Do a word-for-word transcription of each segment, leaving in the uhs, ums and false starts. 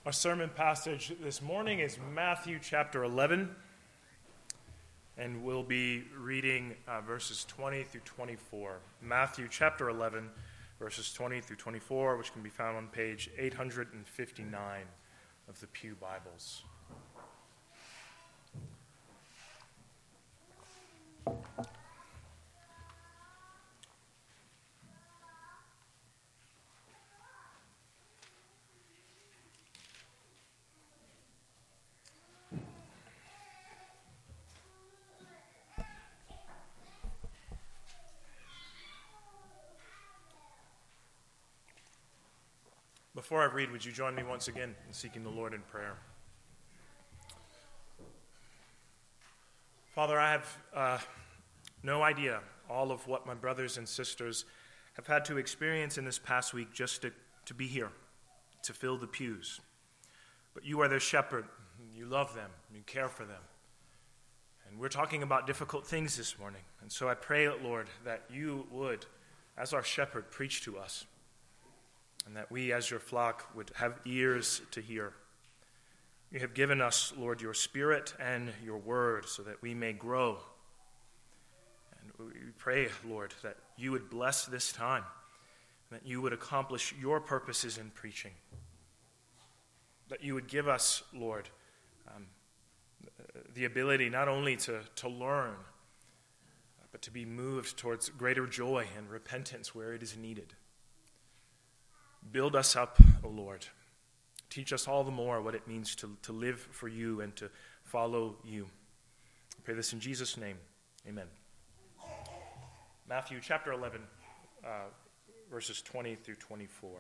Our sermon passage this morning is Matthew chapter eleven, and we'll be reading uh, verses twenty through twenty-four. Matthew chapter eleven, verses twenty through twenty-four, which can be found on page eight hundred fifty-nine of the Pew Bibles. Before I read, would you join me once again in seeking the Lord in prayer? Father, I have uh, no idea all of what my brothers and sisters have had to experience in this past week just to, to be here, to fill the pews. But you are their shepherd. You love them. You care for them. And we're talking about difficult things this morning. And so I pray, Lord, that you would, as our shepherd, preach to us. And that we, as your flock, would have ears to hear. You have given us, Lord, your Spirit and your word so that we may grow. And we pray, Lord, that you would bless this time, that you would accomplish your purposes in preaching, that you would give us, Lord, um, the ability not only to, to learn, but to be moved towards greater joy and repentance where it is needed. Build us up, O Lord. Teach us all the more what it means to, to live for you and to follow you. I pray this in Jesus' name. Amen. Matthew chapter eleven, uh, verses twenty through twenty-four.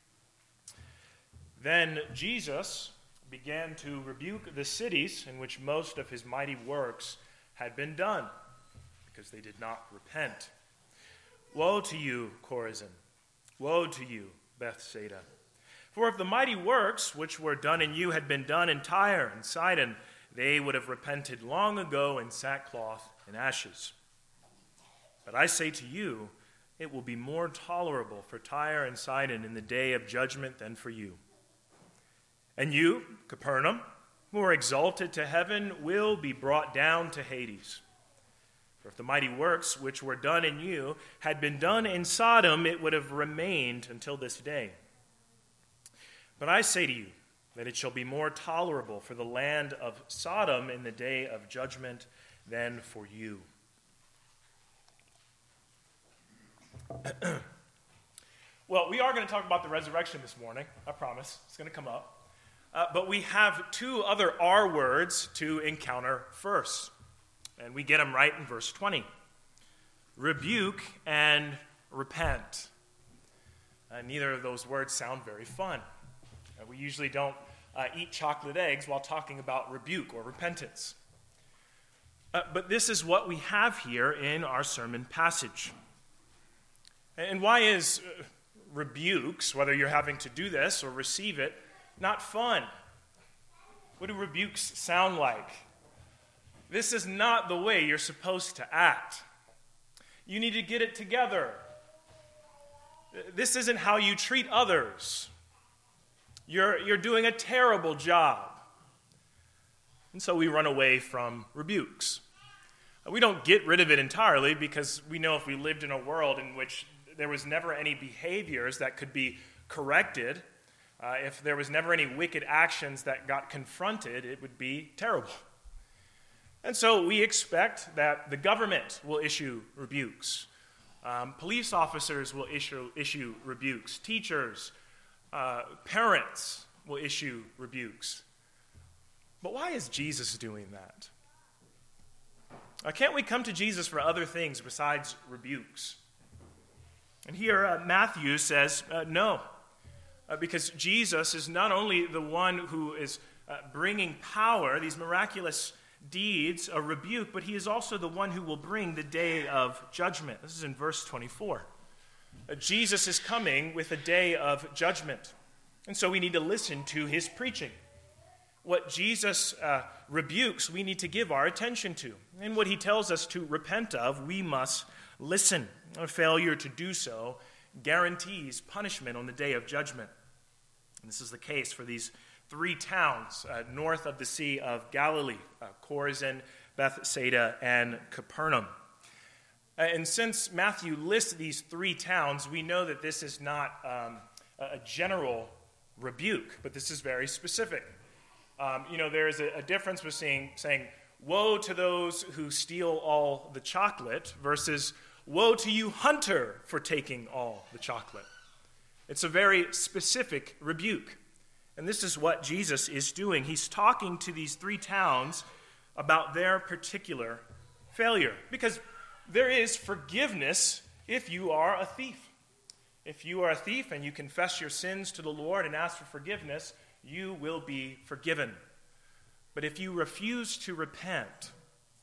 Then Jesus began to rebuke the cities in which most of his mighty works had been done, because they did not repent. Woe to you, Chorazin! Woe to you, Bethsaida! For if the mighty works which were done in you had been done in Tyre and Sidon, they would have repented long ago in sackcloth and ashes. But I say to you, it will be more tolerable for Tyre and Sidon in the day of judgment than for you. And you, Capernaum, who are exalted to heaven, will be brought down to Hades. For if the mighty works which were done in you had been done in Sodom, it would have remained until this day. But I say to you that it shall be more tolerable for the land of Sodom in the day of judgment than for you. Well, we are going to talk about the resurrection this morning. I promise. It's going to come up. Uh, but we have two other R words to encounter first. And we get them right in verse twenty. Rebuke and repent. Uh, neither of those words sound very fun. Uh, we usually don't uh, eat chocolate eggs while talking about rebuke or repentance. Uh, but this is what we have here in our sermon passage. And why is uh, rebukes, whether you're having to do this or receive it, not fun? What do rebukes sound like? This is not the way you're supposed to act. You need to get it together. This isn't how you treat others. You're, you're doing a terrible job. And so we run away from rebukes. We don't get rid of it entirely because we know if we lived in a world in which there was never any behaviors that could be corrected, uh, if there was never any wicked actions that got confronted, it would be terrible. And so we expect that the government will issue rebukes. Um, police officers will issue, issue rebukes. Teachers, uh, parents will issue rebukes. But why is Jesus doing that? Uh, can't we come to Jesus for other things besides rebukes? And here uh, Matthew says uh, no, uh, because Jesus is not only the one who is uh, bringing power, these miraculous deeds, a rebuke, but he is also the one who will bring the day of judgment. This is in verse twenty-four. Uh, Jesus is coming with a day of judgment, and so we need to listen to his preaching. What Jesus uh, rebukes, we need to give our attention to. And what he tells us to repent of, we must listen. A failure to do so guarantees punishment on the day of judgment. And this is the case for these three towns uh, north of the Sea of Galilee, uh, Chorazin, Bethsaida, and Capernaum. Uh, and since Matthew lists these three towns, we know that this is not um, a general rebuke, but this is very specific. Um, you know, there is a, a difference between saying, woe to those who steal all the chocolate versus woe to you, hunter, for taking all the chocolate. It's a very specific rebuke. And this is what Jesus is doing. He's talking to these three towns about their particular failure. Because there is forgiveness if you are a thief. If you are a thief and you confess your sins to the Lord and ask for forgiveness, you will be forgiven. But if you refuse to repent,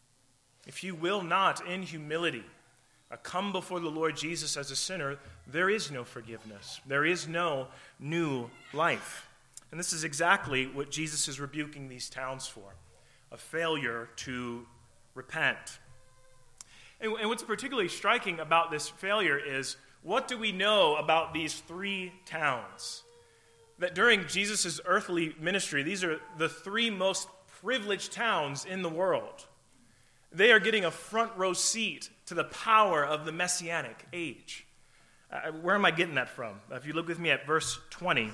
if you will not in humility uh, come before the Lord Jesus as a sinner, there is no forgiveness. There is no new life. And this is exactly what Jesus is rebuking these towns for, a failure to repent. And, and what's particularly striking about this failure is, what do we know about these three towns? That during Jesus' earthly ministry, these are the three most privileged towns in the world. They are getting a front row seat to the power of the Messianic age. Uh, where am I getting that from? If you look with me at verse twenty,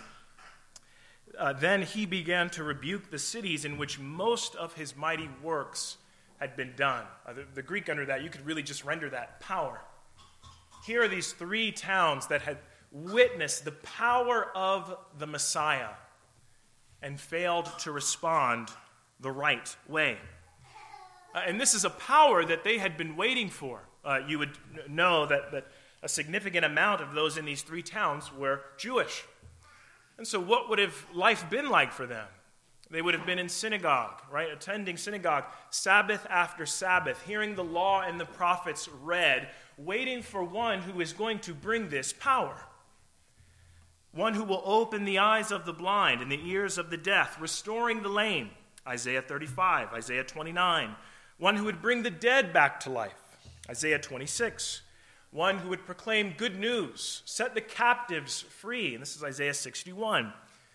uh, then he began to rebuke the cities in which most of his mighty works had been done. Uh, the, the Greek under that, you could really just render that power. Here are these three towns that had witnessed the power of the Messiah and failed to respond the right way. Uh, and this is a power that they had been waiting for. Uh, you would know that, that a significant amount of those in these three towns were Jewish. And so what would have life been like for them? They would have been in synagogue, right? Attending synagogue Sabbath after Sabbath, hearing the law and the prophets read, waiting for one who is going to bring this power. One who will open the eyes of the blind and the ears of the deaf, restoring the lame, Isaiah thirty-five, Isaiah twenty-nine. One who would bring the dead back to life, Isaiah twenty-six. One who would proclaim good news, set the captives free, and this is Isaiah sixty-one.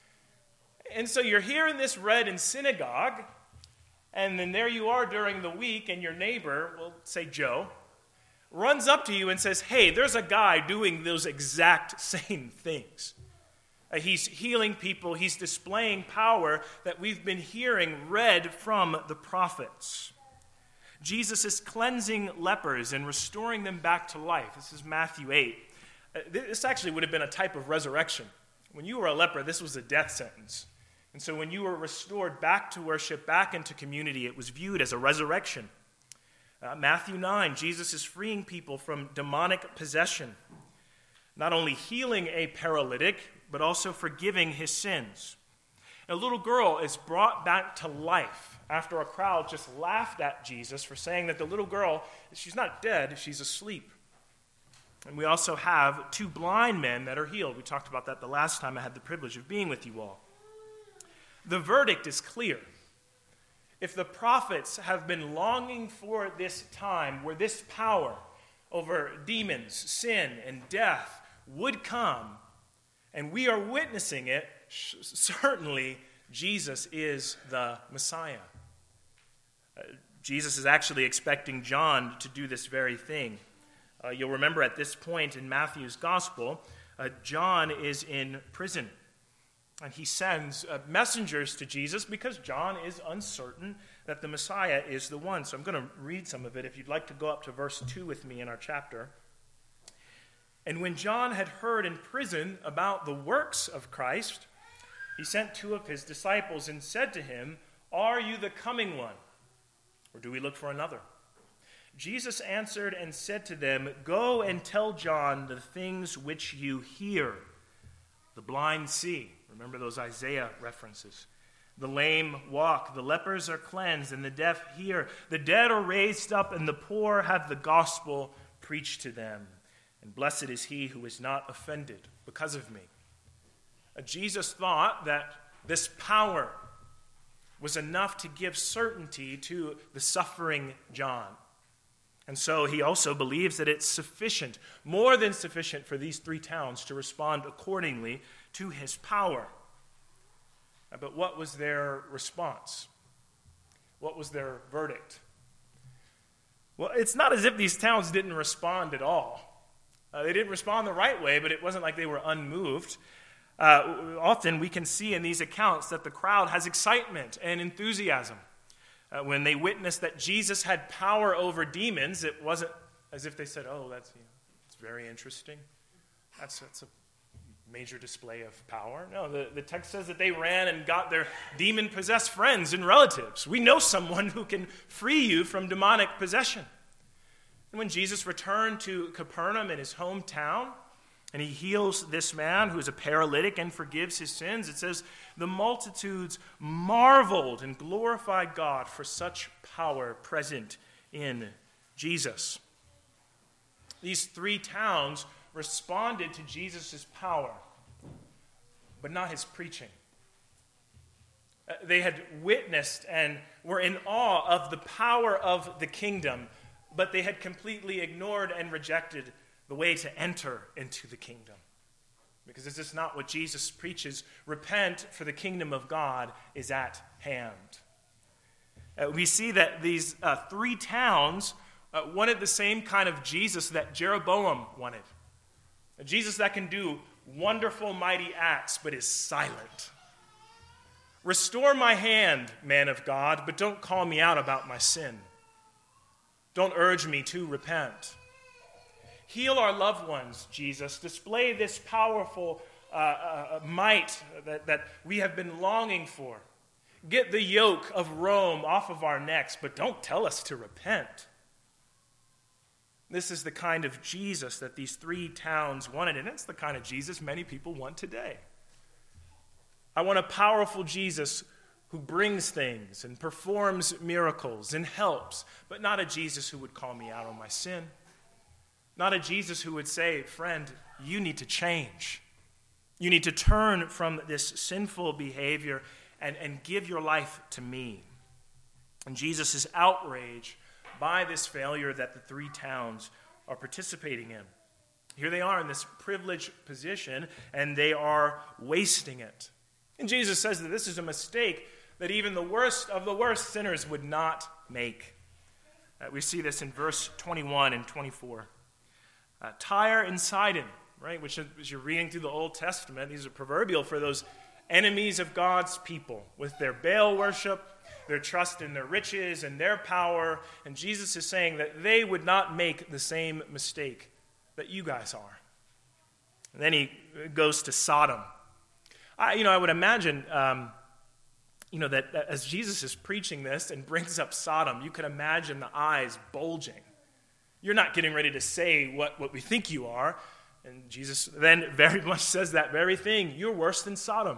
And so you're hearing this read in synagogue, and then there you are during the week, and your neighbor, we'll say Joe, runs up to you and says, hey, there's a guy doing those exact same things. Uh, he's healing people. He's displaying power that we've been hearing read from the prophets. Jesus is cleansing lepers and restoring them back to life. This is Matthew eight. Uh, this actually would have been a type of resurrection. When you were a leper, this was a death sentence. And so when you were restored back to worship, back into community, it was viewed as a resurrection. Uh, Matthew nine, Jesus is freeing people from demonic possession, not only healing a paralytic, but also forgiving his sins. A little girl is brought back to life after a crowd just laughed at Jesus for saying that the little girl, she's not dead, she's asleep. And we also have two blind men that are healed. We talked about that the last time I had the privilege of being with you all. The verdict is clear. If the prophets have been longing for this time where this power over demons, sin, and death would come, and we are witnessing it, certainly Jesus is the Messiah. Uh, Jesus is actually expecting John to do this very thing. Uh, you'll remember at this point in Matthew's gospel, uh, John is in prison. And he sends uh, messengers to Jesus because John is uncertain that the Messiah is the one. So I'm going to read some of it if you'd like to go up to verse two with me in our chapter. And when John had heard in prison about the works of Christ, he sent two of his disciples and said to him, "Are you the coming one, or do we look for another?" Jesus answered and said to them, "Go and tell John the things which you hear. The blind see." Remember those Isaiah references. "The lame walk, the lepers are cleansed, and the deaf hear. The dead are raised up, and the poor have the gospel preached to them. And blessed is he who is not offended because of me." Uh, Jesus thought that this power was enough to give certainty to the suffering John. And so he also believes that it's sufficient, more than sufficient, for these three towns to respond accordingly to his power. Uh, But what was their response? What was their verdict? Well, it's not as if these towns didn't respond at all. Uh, they didn't respond the right way, but it wasn't like they were unmoved. Uh, often we can see in these accounts that the crowd has excitement and enthusiasm. Uh, when they witnessed that Jesus had power over demons, it wasn't as if they said, oh, that's you know, it's very interesting. That's, that's a major display of power. No, the, the text says that they ran and got their demon-possessed friends and relatives. We know someone who can free you from demonic possession. And when Jesus returned to Capernaum in his hometown, and he heals this man who is a paralytic and forgives his sins, it says, the multitudes marveled and glorified God for such power present in Jesus. These three towns responded to Jesus' power, but not his preaching. Uh, They had witnessed and were in awe of the power of the kingdom, but they had completely ignored and rejected the way to enter into the kingdom. Because this is not what Jesus preaches. Repent, for the kingdom of God is at hand. Uh, we see that these uh, three towns uh, wanted the same kind of Jesus that Jeroboam wanted. A Jesus that can do wonderful, mighty acts, but is silent. Restore my hand, man of God, but don't call me out about my sin. Don't urge me to repent. Heal our loved ones, Jesus. Display this powerful uh, uh, might that, that we have been longing for. Get the yoke of Rome off of our necks, but don't tell us to repent. This is the kind of Jesus that these three towns wanted, and it's the kind of Jesus many people want today. I want a powerful Jesus who brings things and performs miracles and helps, but not a Jesus who would call me out on my sin. Not a Jesus who would say, friend, you need to change. You need to turn from this sinful behavior and, and give your life to me. And Jesus' outrage by this failure that the three towns are participating in. Here they are in this privileged position, and they are wasting it. And Jesus says that this is a mistake that even the worst of the worst sinners would not make. Uh, we see this in verse twenty-one and twenty-four. Uh, Tyre and Sidon, right, which as you're reading through the Old Testament, these are proverbial for those enemies of God's people with their Baal worship, their trust in their riches and their power. And Jesus is saying that they would not make the same mistake that you guys are. And then he goes to Sodom. I, you know, I would imagine, um, you know, that, that as Jesus is preaching this and brings up Sodom, you could imagine the eyes bulging. You're not getting ready to say what, what we think you are. And Jesus then very much says that very thing. You're worse than Sodom.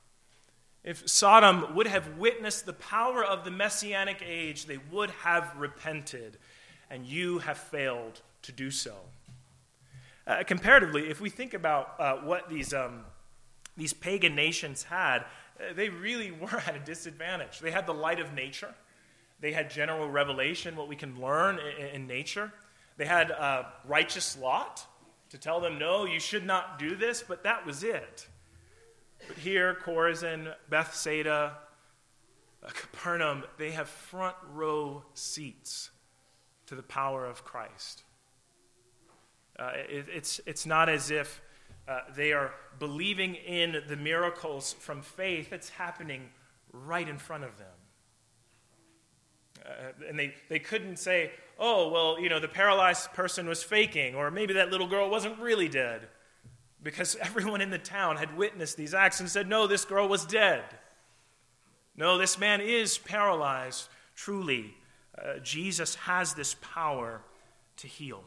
If Sodom would have witnessed the power of the Messianic age, they would have repented, and you have failed to do so. Uh, comparatively, if we think about uh, what these, um, these pagan nations had, uh, they really were at a disadvantage. They had the light of nature. They had general revelation, what we can learn in, in nature. They had uh, righteous Lot to tell them, no, you should not do this, but that was it. But here, Chorazin, Bethsaida, uh, Capernaum, they have front row seats to the power of Christ. Uh, it, it's, it's not as if uh, they are believing in the miracles from faith. It's happening right in front of them. Uh, and they, they couldn't say, oh, well, you know, the paralyzed person was faking, or maybe that little girl wasn't really dead. Because everyone in the town had witnessed these acts and said, no, this girl was dead. No, this man is paralyzed. Truly, uh, Jesus has this power to heal.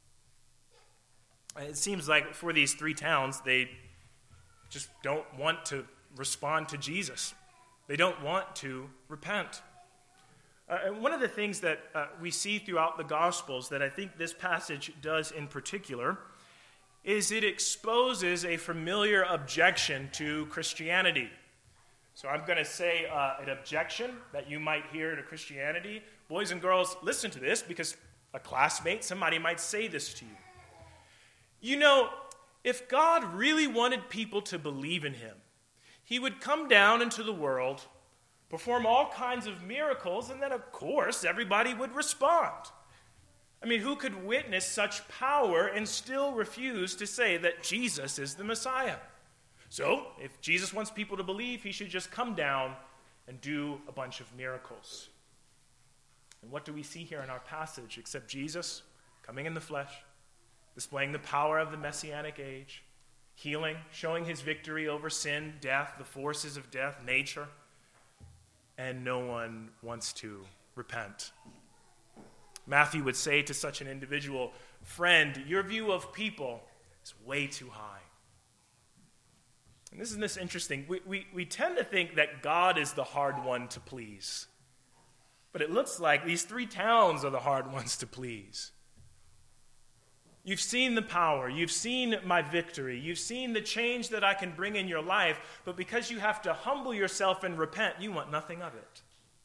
It seems like for these three towns, they just don't want to respond to Jesus. They don't want to repent. Uh, and one of the things that uh, we see throughout the Gospels that I think this passage does in particular is it exposes a familiar objection to Christianity. So I'm going to say uh, an objection that you might hear to Christianity. Boys and girls, listen to this because a classmate, somebody might say this to you. You know, if God really wanted people to believe in him, he would come down into the world, perform all kinds of miracles, and then, of course, everybody would respond. I mean, who could witness such power and still refuse to say that Jesus is the Messiah? So, if Jesus wants people to believe, he should just come down and do a bunch of miracles. And what do we see here in our passage except Jesus coming in the flesh, displaying the power of the Messianic age, healing, showing his victory over sin, death, the forces of death, nature, and no one wants to repent. Matthew would say to such an individual, "Friend, your view of people is way too high." And isn't this interesting? We, we, we tend to think that God is the hard one to please. But it looks like these three towns are the hard ones to please. You've seen the power. You've seen my victory. You've seen the change that I can bring in your life. But because you have to humble yourself and repent, you want nothing of it.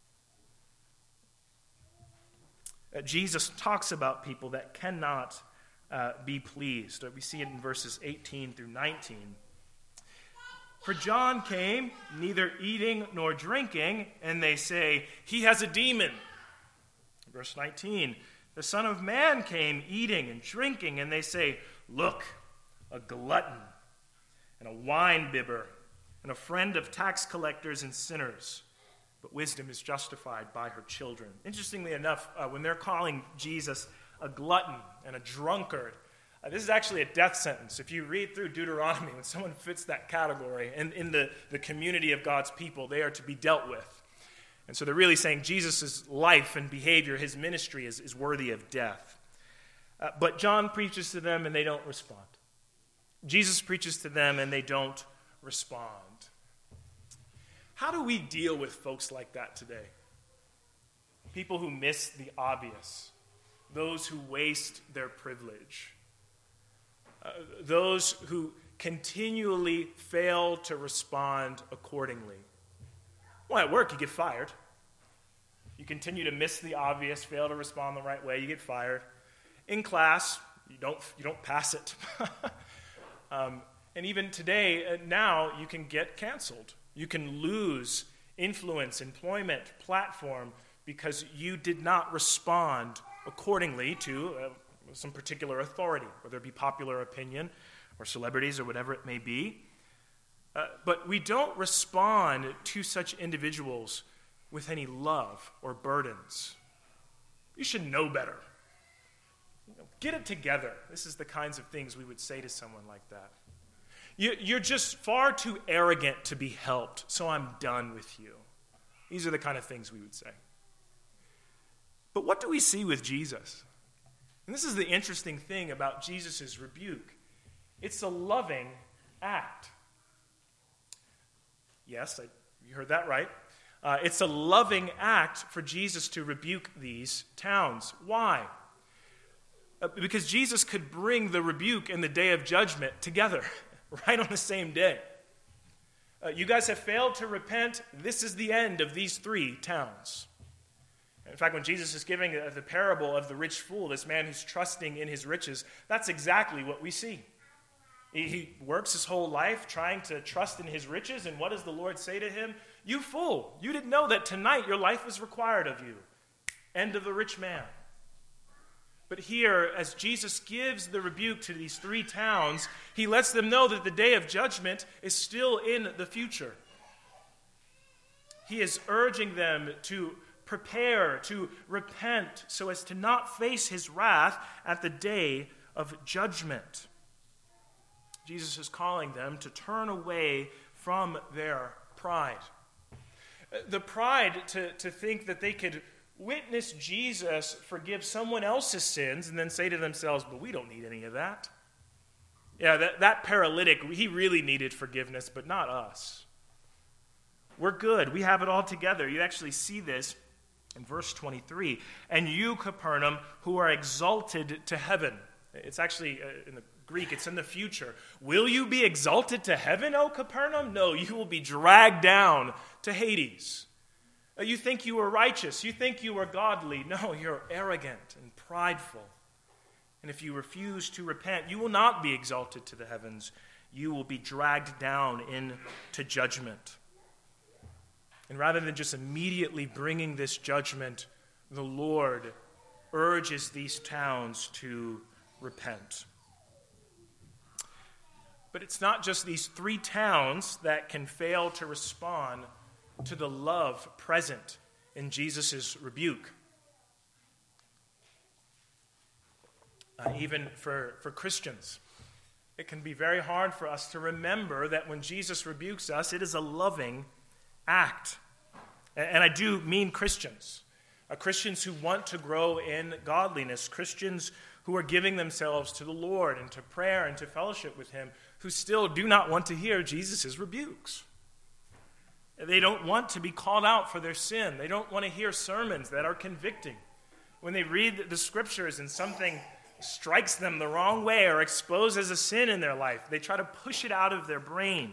Uh, Jesus talks about people that cannot uh, be pleased. We see it in verses eighteen through nineteen. For John came, neither eating nor drinking, and they say, he has a demon. Verse nineteen, the Son of Man came eating and drinking, and they say, look, a glutton, and a wine-bibber, and a friend of tax collectors and sinners. But wisdom is justified by her children. Interestingly enough, uh, when they're calling Jesus a glutton and a drunkard, Uh, this is actually a death sentence. If you read through Deuteronomy, when someone fits that category, and in the, the community of God's people, they are to be dealt with. And so they're really saying Jesus' life and behavior, his ministry, is, is worthy of death. Uh, but John preaches to them, and they don't respond. Jesus preaches to them, and they don't respond. How do we deal with folks like that today? People who miss the obvious. Those who waste their privilege. Uh, those who continually fail to respond accordingly. Well, at work, you get fired. You continue to miss the obvious, fail to respond the right way, you get fired. In class, you don't, you don't pass it. um, and even today, uh, now, you can get canceled. You can lose influence, employment, platform, because you did not respond accordingly to uh, some particular authority, whether it be popular opinion or celebrities or whatever it may be. Uh, but we don't respond to such individuals with any love or burdens. You should know better. You know, get it together. This is the kinds of things we would say to someone like that. You, you're just far too arrogant to be helped, so I'm done with you. These are the kind of things we would say. But what do we see with Jesus? And this is the interesting thing about Jesus' rebuke. It's a loving act. Yes, I, you heard that right. Uh, it's a loving act for Jesus to rebuke these towns. Why? Uh, because Jesus could bring the rebuke and the day of judgment together, right on the same day. Uh, you guys have failed to repent. This is the end of these three towns. In fact, when Jesus is giving the parable of the rich fool, this man who's trusting in his riches, that's exactly what we see. He works his whole life trying to trust in his riches, and what does the Lord say to him? You fool, you didn't know that tonight your life was required of you. End of the rich man. But here, as Jesus gives the rebuke to these three towns, he lets them know that the day of judgment is still in the future. He is urging them to prepare, to repent, so as to not face his wrath at the day of judgment. Jesus is calling them to turn away from their pride. The pride to, to think that they could witness Jesus forgive someone else's sins and then say to themselves, but we don't need any of that. Yeah, that, that paralytic, he really needed forgiveness, but not us. We're good. We have it all together. You actually see this in verse twenty-three, and you, Capernaum, who are exalted to heaven. It's actually, uh, in the Greek, it's in the future. Will you be exalted to heaven, O Capernaum? No, you will be dragged down to Hades. Uh, you think you are righteous. You think you are godly. No, you're arrogant and prideful. And if you refuse to repent, you will not be exalted to the heavens. you will be dragged down into judgment. And rather than just immediately bringing this judgment, the Lord urges these towns to repent. But it's not just these three towns that can fail to respond to the love present in Jesus' rebuke. Uh, even for, for Christians, it can be very hard for us to remember that when Jesus rebukes us, it is a loving act. And, and I do mean Christians, uh, Christians who want to grow in godliness, Christians who are giving themselves to the Lord and to prayer and to fellowship with him, who still do not want to hear Jesus' rebukes. They don't want to be called out for their sin. They don't want to hear sermons that are convicting. When they read the scriptures and something strikes them the wrong way or exposes a sin in their life, they try to push it out of their brain,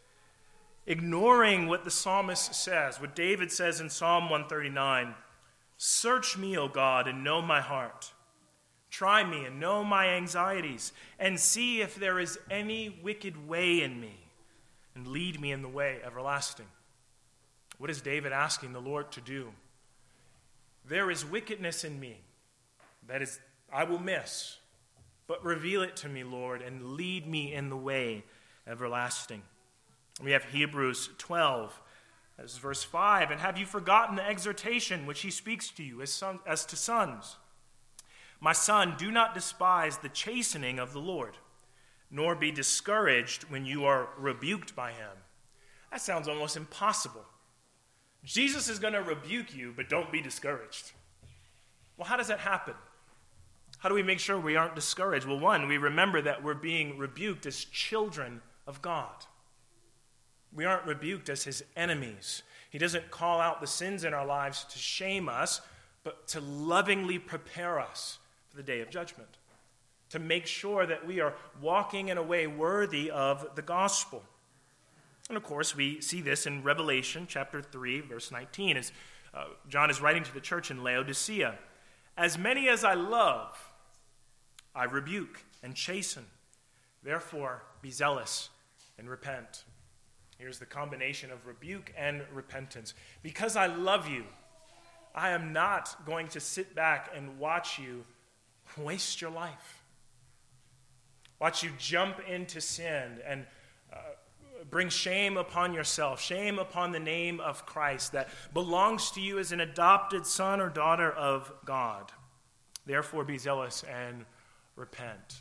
ignoring what the psalmist says, what David says in Psalm one thirty-nine, "Search me, O God, and know my heart. Try me and know my anxieties, and see if there is any wicked way in me, and lead me in the way everlasting." What is David asking the Lord to do? There is wickedness in me that is I will miss, but reveal it to me, Lord, and lead me in the way everlasting. We have Hebrews twelve, as verse five, "And have you forgotten the exhortation which he speaks to you as, son, as to sons? My son, do not despise the chastening of the Lord, nor be discouraged when you are rebuked by him." That sounds almost impossible. Jesus is going to rebuke you, but don't be discouraged. Well, how does that happen? How do we make sure we aren't discouraged? Well, one, we remember that we're being rebuked as children of God. We aren't rebuked as his enemies. He doesn't call out the sins in our lives to shame us, but to lovingly prepare us for the day of judgment, to make sure that we are walking in a way worthy of the gospel. And of course, we see this in Revelation chapter three, verse nineteen, as uh, John is writing to the church in Laodicea. "As many as I love, I rebuke and chasten. Therefore, be zealous and repent." Here's the combination of rebuke and repentance. Because I love you, I am not going to sit back and watch you waste your life. Watch you jump into sin and uh, bring shame upon yourself, shame upon the name of Christ that belongs to you as an adopted son or daughter of God. Therefore, be zealous and repent.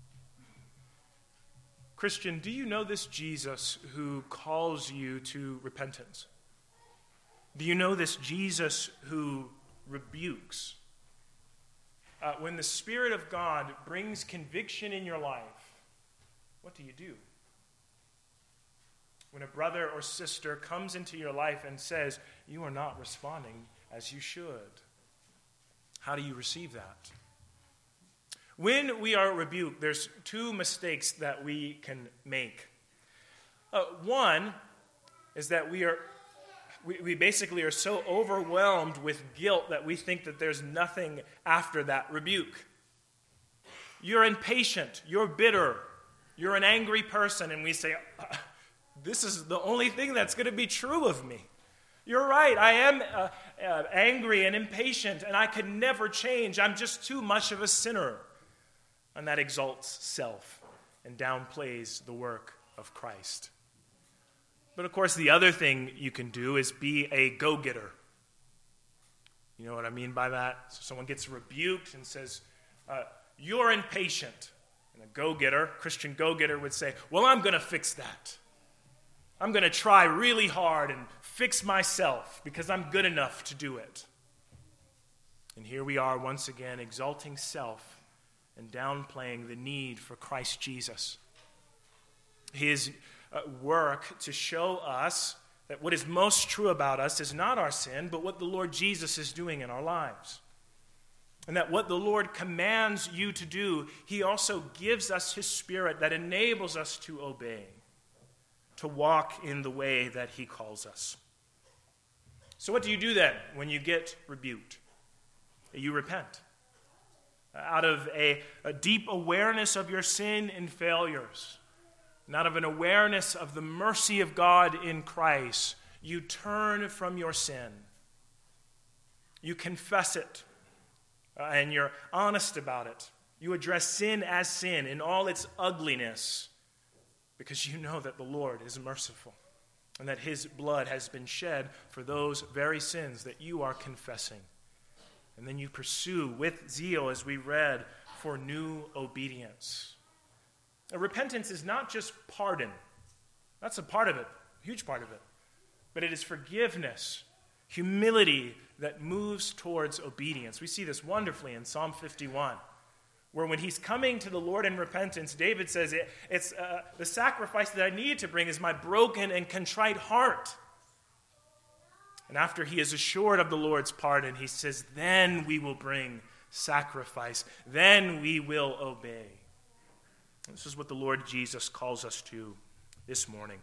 Christian, do you know this Jesus who calls you to repentance? Do you know this Jesus who rebukes? Uh, when the Spirit of God brings conviction in your life, what do you do? When a brother or sister comes into your life and says, "You are not responding as you should," how do you receive that? When we are rebuked, there's two mistakes that we can make. Uh, one is that we are we, we basically are so overwhelmed with guilt that we think that there's nothing after that rebuke. You're impatient, you're bitter, you're an angry person, and we say, uh, this is the only thing that's going to be true of me. You're right, I am uh, uh, angry and impatient, and I could never change. I'm just too much of a sinner. And that exalts self and downplays the work of Christ. But of course, the other thing you can do is be a go-getter. You know what I mean by that? So someone gets rebuked and says, uh, "You're impatient." And a go-getter, Christian go-getter would say, "Well, I'm going to fix that. I'm going to try really hard and fix myself because I'm good enough to do it." And here we are once again exalting self and downplaying the need for Christ Jesus. His uh, work to show us that what is most true about us is not our sin, but what the Lord Jesus is doing in our lives. And that what the Lord commands you to do, he also gives us his Spirit that enables us to obey, to walk in the way that he calls us. So what do you do then when you get rebuked? You repent. Out of a, a deep awareness of your sin and failures, and out of an awareness of the mercy of God in Christ, you turn from your sin. You confess it, uh, and you're honest about it. You address sin as sin in all its ugliness, because you know that the Lord is merciful and that his blood has been shed for those very sins that you are confessing. And then you pursue with zeal, as we read, for new obedience. Now, repentance is not just pardon. That's a part of it, a huge part of it. But it is forgiveness, humility that moves towards obedience. We see this wonderfully in Psalm fifty-one, where when he's coming to the Lord in repentance, David says, it, it's uh, the sacrifice that I need to bring is my broken and contrite heart. And after he is assured of the Lord's pardon, he says, then we will bring sacrifice. Then we will obey. This is what the Lord Jesus calls us to this morning.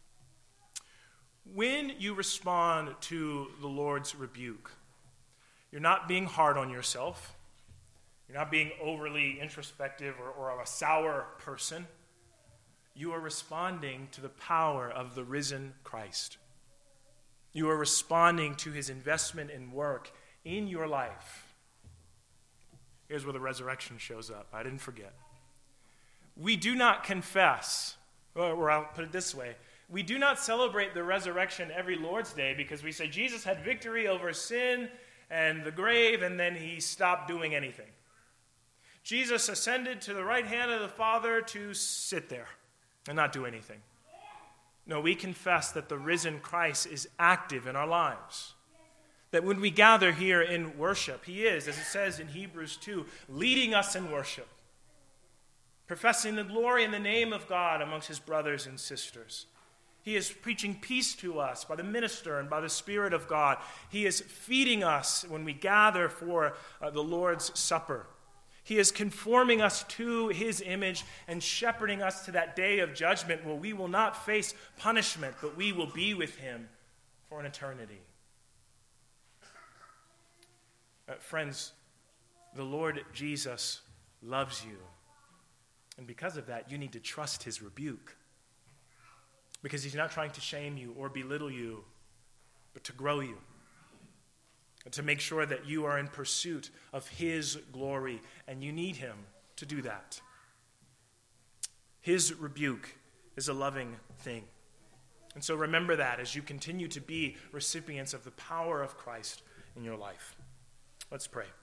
When you respond to the Lord's rebuke, you're not being hard on yourself. You're not being overly introspective or, or a sour person. You are responding to the power of the risen Christ. You are responding to his investment and work in your life. Here's where the resurrection shows up. I didn't forget. We do not confess, or I'll put it this way. We do not celebrate the resurrection every Lord's Day because we say Jesus had victory over sin and the grave, and then he stopped doing anything. Jesus ascended to the right hand of the Father to sit there and not do anything. No, we confess that the risen Christ is active in our lives. That when we gather here in worship, he is, as it says in Hebrews two, leading us in worship, professing the glory in the name of God amongst his brothers and sisters. He is preaching peace to us by the minister and by the Spirit of God. He is feeding us when we gather for uh, the Lord's Supper. He is conforming us to his image and shepherding us to that day of judgment where we will not face punishment, but we will be with him for an eternity. Uh, friends, the Lord Jesus loves you. And because of that, you need to trust his rebuke. Because he's not trying to shame you or belittle you, but to grow you. And to make sure that you are in pursuit of his glory. And you need him to do that. His rebuke is a loving thing. And so remember that as you continue to be recipients of the power of Christ in your life. Let's pray.